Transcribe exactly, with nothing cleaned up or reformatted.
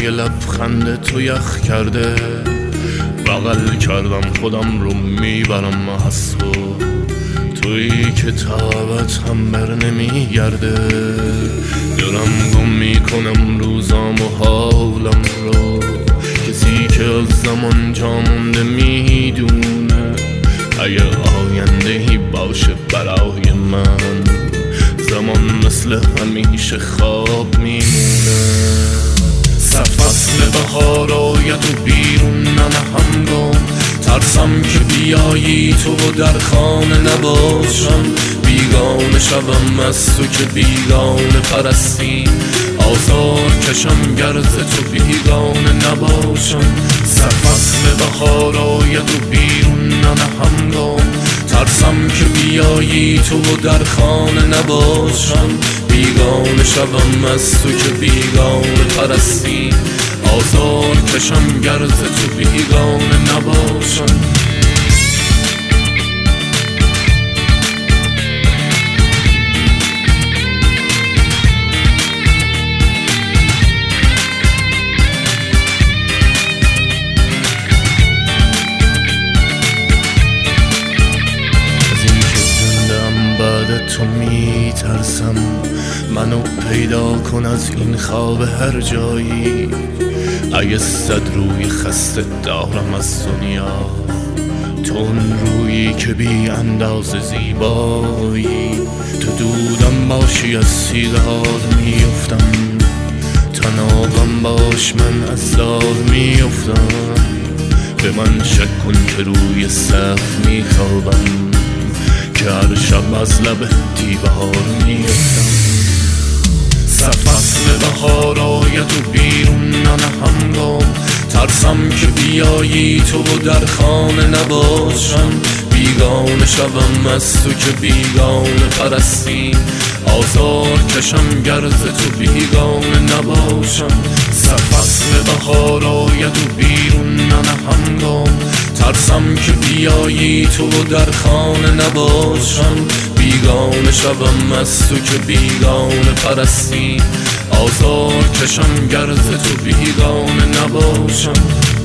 های لبخند تو یخ کرده. بغل کردم خودم رو میبرم از خود، تویی که تابت هم بر نمیگرده. دارم گم میکنم روزام و حالم رو، کسی که از زمان جا مونده میدونه. اگه آیندهی باشه برای من، زمان مثل همیشه خواب میمونه. فصل بهار آید و بیرون ننهم گم، ترسم که بیایی تو و در خانه نباشم. بیگانه شوم از تو که بیگانه پرستی، آزار کشم گرز تو بیگانه نباشم. فصل بهار آید و بیرون ننهم گم، ترسم که بیایی تو و در خانه نباشم. بیگانه شوم از تو که بیگانه پرستی، آزار کشم گرز تو بیگانه نباشم. تو میترسم، منو پیدا کن از این خواب هر جایی. اگه صد روی خسته دارم از دنیا، تو اون رویی که بی انداز زیبایی. تو دودم باشی از سیگار میفتم، تنابم باش من از دار میفتم. به من شک کن که روی سقف میخوابم، که هر شب از لب دیوار میفتم. فصل بهار آید و بیرون ننهم گم، ترسم که بیایی تو و در خانه نباشم. بیگانه شوم از تو که بیگانه پرستی، آزار کشم گرز تو بیگانه نباشم. فصل بهار آید و بیرون ننهم گم، ترسم که بیایی تو و در خانه نباشم. بیگانه شوم از تو که بیگانه پرستی، آزار کشم گرز تو بیگانه نباشم.